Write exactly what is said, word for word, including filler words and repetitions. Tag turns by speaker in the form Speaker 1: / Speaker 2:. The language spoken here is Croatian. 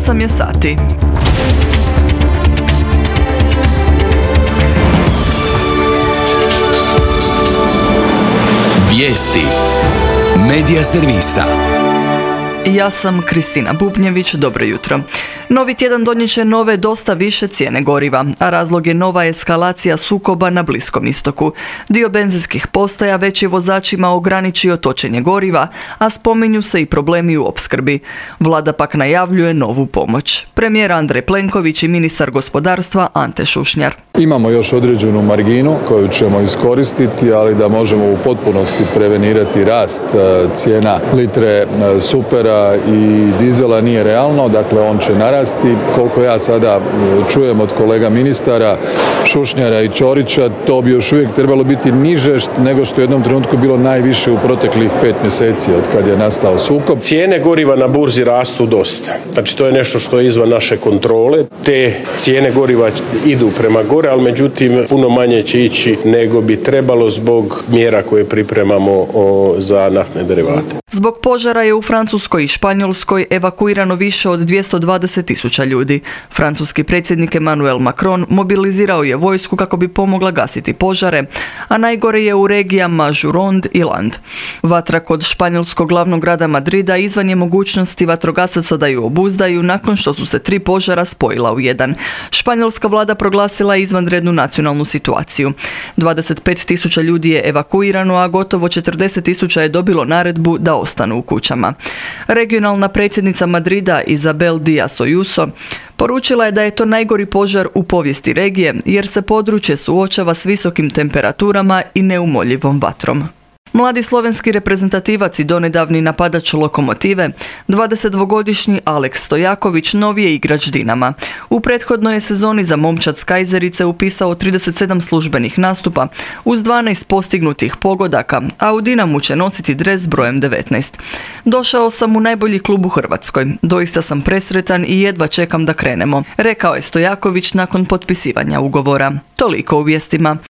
Speaker 1: osam je sati.
Speaker 2: Vijesti Medija servisa.
Speaker 1: Ja sam Kristina Bubnjević, dobro jutro. Novi tjedan donijet će nove dosta više cijene goriva, a razlog je nova eskalacija sukoba na Bliskom istoku. Dio benzinskih postaja već je vozačima ograničio točenje goriva, a spominju se i problemi u opskrbi. Vlada pak najavljuje novu pomoć. Premijer Andrej Plenković i ministar gospodarstva Ante Šušnjar.
Speaker 3: Imamo još određenu marginu koju ćemo iskoristiti, ali da možemo u potpunosti prevenirati rast cijena litre supera i dizela nije realno, dakle on će narasti. Koliko ja sada čujem od kolega ministara Šušnjara i Ćorića, to bi još uvijek trebalo biti niže nego što je u jednom trenutku bilo najviše u proteklih pet mjeseci od kad je nastao sukob.
Speaker 4: Cijene goriva na burzi rastu dosta. Znači to je nešto što je izvan naše kontrole. Te cijene goriva idu prema gore, ali međutim puno manje će ići nego bi trebalo zbog mjera koje pripremamo za naftne derivate.
Speaker 1: Zbog požara je u Francuskoj i Španjolskoj evakuirano više od dvjesto dvadeset tisuća ljudi. Francuski predsjednik Emmanuel Macron mobilizirao je vojsku kako bi pomogla gasiti požare, a najgore je u regijama Gironde i Land. Vatra kod španjolskog glavnog grada Madrida izvan je mogućnosti vatrogasaca da ju obuzdaju nakon što su se tri požara spojila u jedan. Španjolska vlada proglasila je izvanrednu nacionalnu situaciju. dvadeset pet tisuća ljudi je evakuirano, a gotovo četrdeset tisuća je dobilo naredbu da ostanu u kućama. Regionalna predsjednica Madrida Isabel Díaz Ayuso poručila je da je to najgori požar u povijesti regije jer se područje suočava s visokim temperaturama i neumoljivom vatrom. Mladi slovenski reprezentativac i donedavni napadač Lokomotive, dvadesetdvogodišnji Aleks Stojaković, novi je igrač Dinama. U prethodnoj je sezoni za momčad s Kajzerice upisao trideset sedam službenih nastupa uz dvanaest postignutih pogodaka, a u Dinamu će nositi dres brojem devetnaest. Došao sam u najbolji klub u Hrvatskoj. Doista sam presretan i jedva čekam da krenemo, rekao je Stojaković nakon potpisivanja ugovora. Toliko u vijestima.